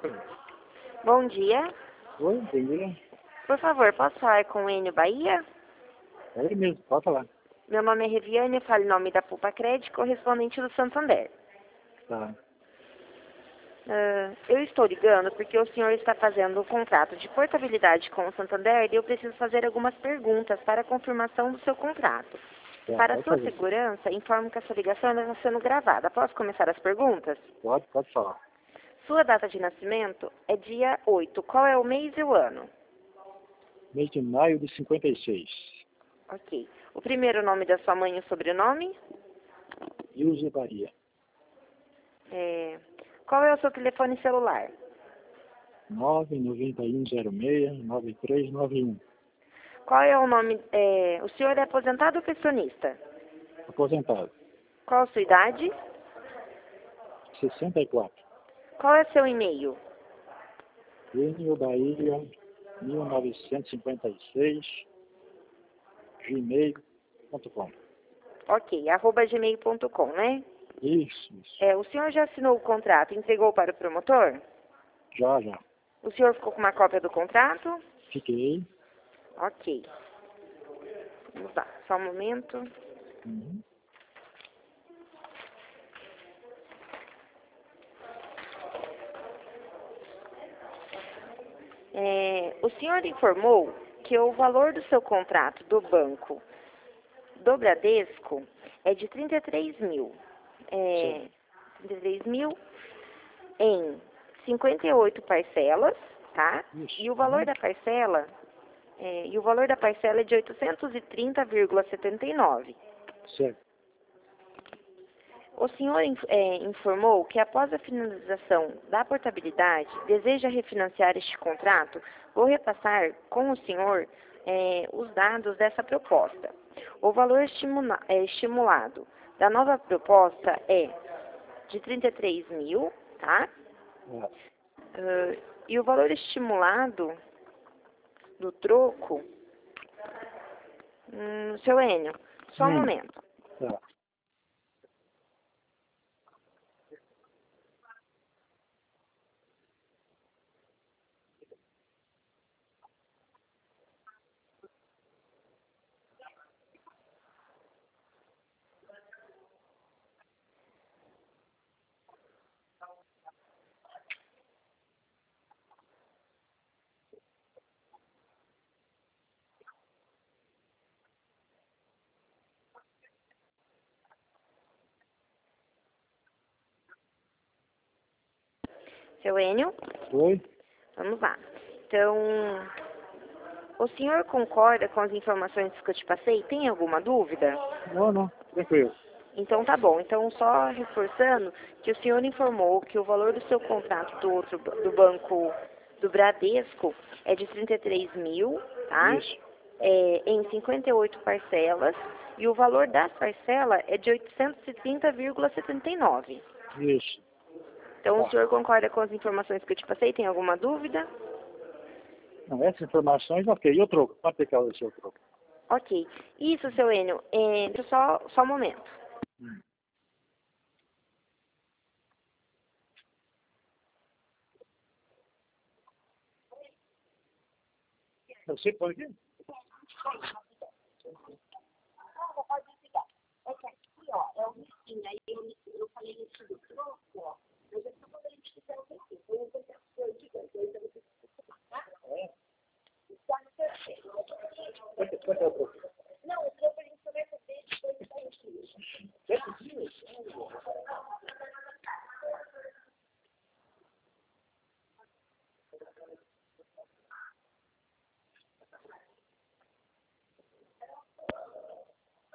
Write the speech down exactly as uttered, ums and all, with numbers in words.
Bom dia. Oi, bom dia. Por favor, posso falar com o Enio Bahia? É ele mesmo, pode falar. Meu nome é Reviane, eu falo em nome da Pupa Crédito, correspondente do Santander. Tá. Uh, eu estou ligando porque o senhor está fazendo um contrato de portabilidade com o Santander e eu preciso fazer algumas perguntas para a confirmação do seu contrato. Tá, Para a pode sua fazer. segurança, informo que a sua ligação está sendo gravada. Posso começar as perguntas? Pode, pode falar. Sua data de nascimento é dia oito. Qual é o mês e o ano? Mês de maio de cinquenta e seis. Ok. O primeiro nome da sua mãe e o sobrenome? Ilza Bahia. É... Qual é o seu telefone celular? nove nove um zero seis nove três nove um. Qual é o nome... É... O senhor é aposentado ou pensionista? Aposentado. Qual a sua idade? sessenta e quatro. Qual é seu e-mail? Enio Bahia, mil novecentos e cinquenta e seis, gmail ponto com. Ok, arroba gmail ponto com, né? Isso, isso. É, o senhor já assinou o contrato e entregou para o promotor? Já, já. O senhor ficou com uma cópia do contrato? Fiquei. Ok. Vamos lá, só um momento. Uhum. É, o senhor informou que o valor do seu contrato do banco do Bradesco é de trinta e três mil. É, Sim. trinta e três mil em cinquenta e oito parcelas, tá? Isso. E o valor Uhum. da parcela, é, e o valor da parcela é de oitocentos e trinta vírgula setenta e nove. Certo. O senhor é, informou que após a finalização da portabilidade, deseja refinanciar este contrato. Vou repassar com o senhor é, os dados dessa proposta. O valor estimula, é, estimulado da nova proposta é de trinta e três mil, tá? É. Uh, e o valor estimulado do troco, hum, seu Enio, só um Hum. momento. Tá. Seu Enio, Oi? vamos lá. Então, o senhor concorda com as informações que eu te passei? Tem alguma dúvida? Não, não. Tranquilo. Então tá bom. Então, só reforçando que o senhor informou que o valor do seu contrato do outro do banco do Bradesco é de trinta e três mil, tá? Isso. É, em cinquenta e oito parcelas, e o valor das parcelas é de oitocentos e trinta vírgula setenta e nove. Isso. Então, o Tá. senhor concorda com as informações que eu te passei? Tem alguma dúvida? Não, essas informações, ok. E o troco? Quanto é que é o seu troco? Ok. Isso, seu Enio. É, deixa eu só, só um momento. Hum. Você pode aqui? Quanto, quanto é o troco?